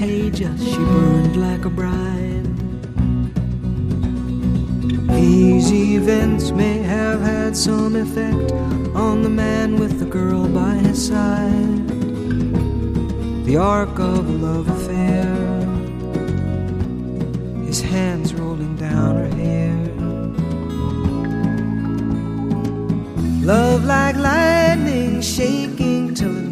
contagious, she burned like a bride. These events may have had some effect on the man with the girl by his side. The arc of a love affair, his hands rolling down her hair. Love like lightning, shaking till it